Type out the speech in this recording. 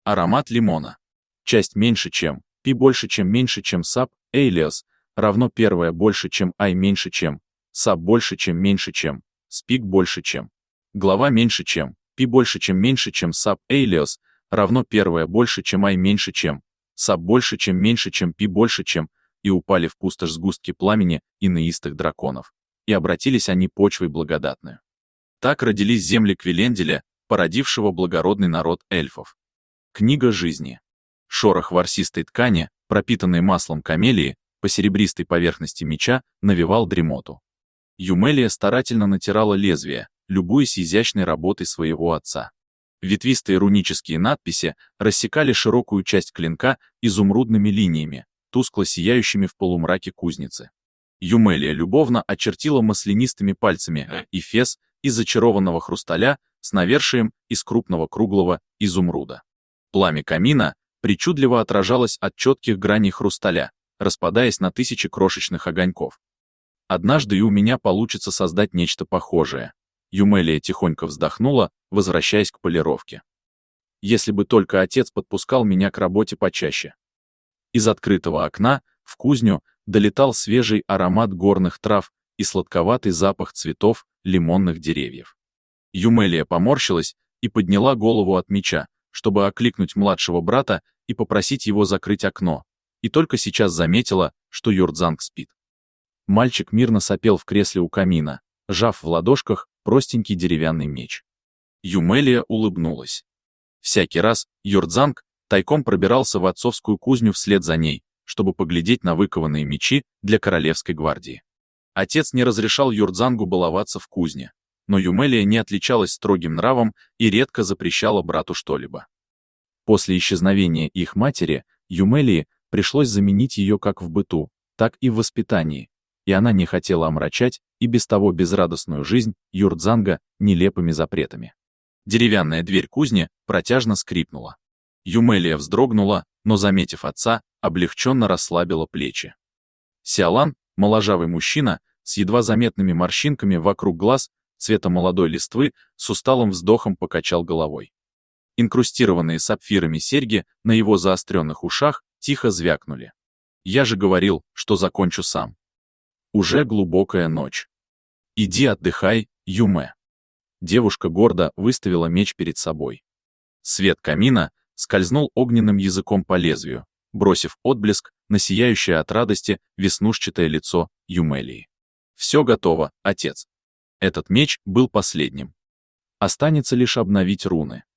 Аромат лимона. Часть меньше чем, π больше чем меньше чем саб, alias, равно первое больше чем I меньше чем, саб больше чем меньше чем, спик больше чем. Глава меньше чем, π больше чем саб, alias, равно первое больше чем I меньше чем, саб больше чем π больше чем, и упали в пустошь сгустки пламени инеистых драконов. И обратились они почвой благодатную. Так родились земли Квиленделя, породившего благородный народ эльфов. Книга жизни. Шорох ворсистой ткани, пропитанной маслом камелии, по серебристой поверхности меча навевал дремоту. Юмелия старательно натирала лезвие, любуясь изящной работой своего отца. Ветвистые рунические надписи рассекали широкую часть клинка изумрудными линиями, тускло сияющими в полумраке кузницы. Юмелия любовно очертила маслянистыми пальцами эфес из зачарованного хрусталя с навершием из крупного круглого изумруда. Пламя камина причудливо отражалось от четких граней хрусталя, распадаясь на тысячи крошечных огоньков. Однажды и у меня получится создать нечто похожее. Юмелия тихонько вздохнула, возвращаясь к полировке. Если бы только отец подпускал меня к работе почаще. Из открытого окна в кузню долетал свежий аромат горных трав и сладковатый запах цветов лимонных деревьев. Юмелия поморщилась и подняла голову от меча, чтобы окликнуть младшего брата и попросить его закрыть окно, и только сейчас заметила, что Юрдзанг спит. Мальчик мирно сопел в кресле у камина, сжав в ладошках простенький деревянный меч. Юмелия улыбнулась. Всякий раз Юрдзанг тайком пробирался в отцовскую кузню вслед за ней, чтобы поглядеть на выкованные мечи для королевской гвардии. Отец не разрешал Юрдзангу баловаться в кузне, но Юмелия не отличалась строгим нравом и редко запрещала брату что-либо. После исчезновения их матери, Юмелии пришлось заменить ее как в быту, так и в воспитании, и она не хотела омрачать и без того безрадостную жизнь Юрдзанга нелепыми запретами. Деревянная дверь кузни протяжно скрипнула. Юмелия вздрогнула, но, заметив отца, облегченно расслабила плечи. Сиалан, моложавый мужчина, с едва заметными морщинками вокруг глаз, цвета молодой листвы, с усталым вздохом покачал головой. Инкрустированные сапфирами серьги на его заостренных ушах тихо звякнули. «Я же говорил, что закончу сам. Уже глубокая ночь. Иди отдыхай, Юме». Девушка гордо выставила меч перед собой. Свет камина скользнул огненным языком по лезвию, бросив отблеск на сияющее от радости веснушчатое лицо Юмелии. «Все готово, отец. Этот меч был последним. Останется лишь обновить руны».